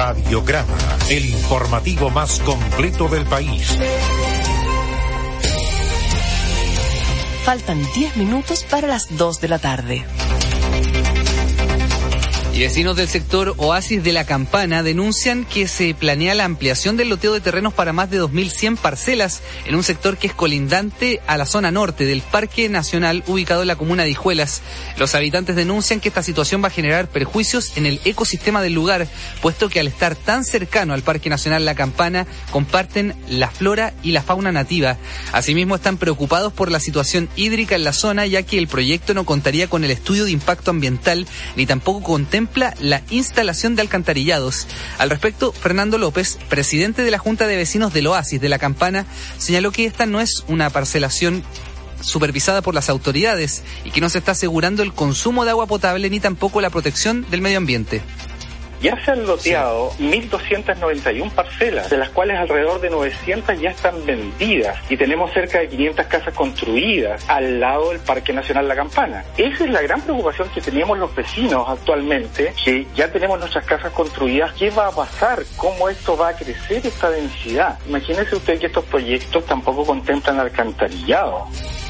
Radiograma, el informativo más completo del país. Faltan 10 minutos para las 2 de la tarde. Y vecinos del sector Oasis de la Campana denuncian que se planea la ampliación del loteo de terrenos para más de 2.100 parcelas en un sector que es colindante a la zona norte del Parque Nacional ubicado en la comuna de Hijuelas. Los habitantes denuncian que esta situación va a generar perjuicios en el ecosistema del lugar, puesto que al estar tan cercano al Parque Nacional La Campana comparten la flora y la fauna nativa. Asimismo están preocupados por la situación hídrica en la zona, ya que el proyecto no contaría con el estudio de impacto ambiental ni tampoco contempla la instalación de alcantarillados. Al respecto, Fernando López, presidente de la Junta de Vecinos del Oasis de la Campana, señaló que esta no es una parcelación supervisada por las autoridades y que no se está asegurando el consumo de agua potable ni tampoco la protección del medio ambiente. Ya se han loteado 1.291 parcelas, de las cuales alrededor de 900 ya están vendidas y tenemos cerca de 500 casas construidas al lado del Parque Nacional La Campana. Esa es la gran preocupación que tenemos los vecinos actualmente, que ya tenemos nuestras casas construidas. ¿Qué va a pasar? ¿Cómo esto va a crecer, esta densidad? Imagínese usted que estos proyectos tampoco contemplan alcantarillado.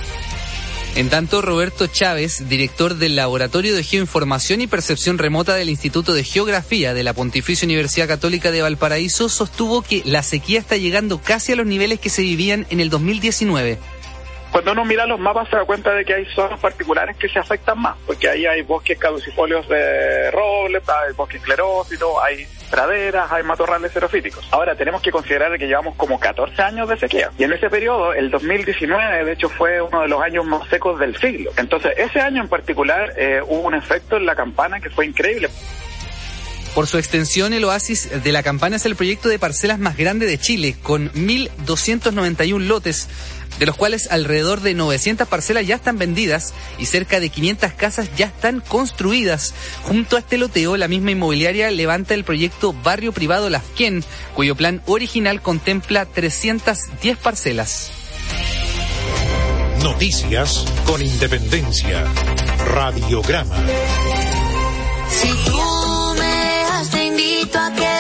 En tanto, Roberto Chávez, director del Laboratorio de Geoinformación y Percepción Remota del Instituto de Geografía de la Pontificia Universidad Católica de Valparaíso, sostuvo que la sequía está llegando casi a los niveles que se vivían en el 2019. Cuando uno mira los mapas se da cuenta de que hay zonas particulares que se afectan más, porque ahí hay bosques caducifolios de roble, hay bosques esclerófilos, hay praderas, hay matorrales xerofíticos. Ahora tenemos que considerar que llevamos como 14 años de sequía, y en ese periodo, el 2019, de hecho fue uno de los años más secos del siglo. Entonces, ese año en particular hubo un efecto en La Campana que fue increíble. Por su extensión, el Oasis de la Campana es el proyecto de parcelas más grande de Chile, con 1.291 lotes, de los cuales alrededor de 900 parcelas ya están vendidas y cerca de 500 casas ya están construidas. Junto a este loteo, la misma inmobiliaria levanta el proyecto Barrio Privado Lafquén, cuyo plan original contempla 310 parcelas. Noticias con independencia. Radiograma. Si tú me dejas, te invito a que